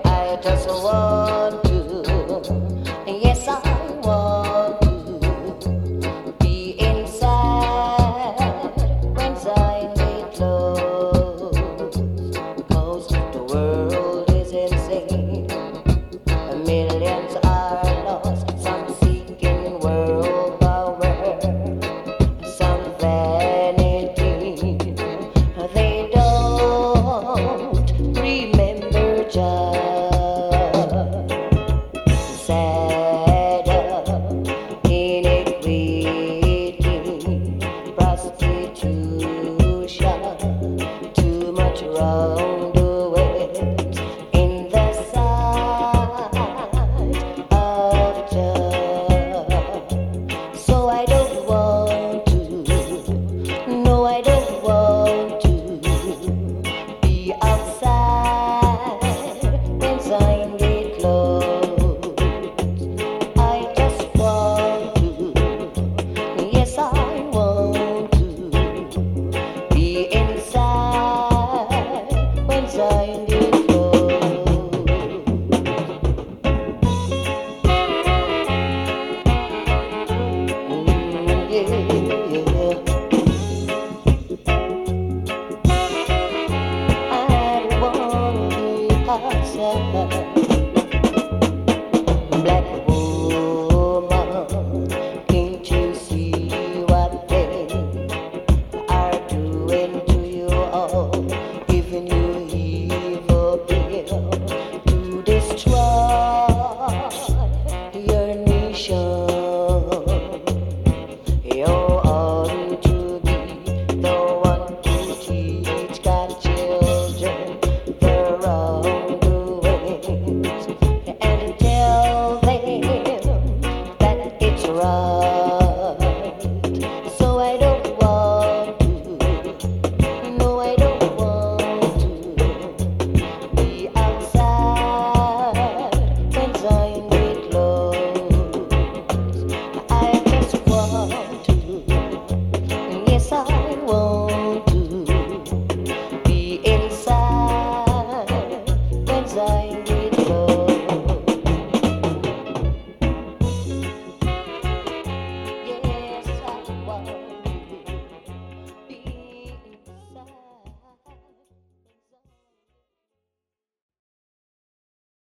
I just want to, yes, I want to be inside when Zion gate closed. 'Cause the world is insane. Millions are lost, some seeking world power, some vanity. They don't remember just sad iniquity, prostitution, too much wrong doing in the sight of judge. So I don't want to, no, I don't want to be outside when Zion gate closed. I just want to, yes, I want to be inside when Zion gate closed. Yeah, yeah. I wanna be outside.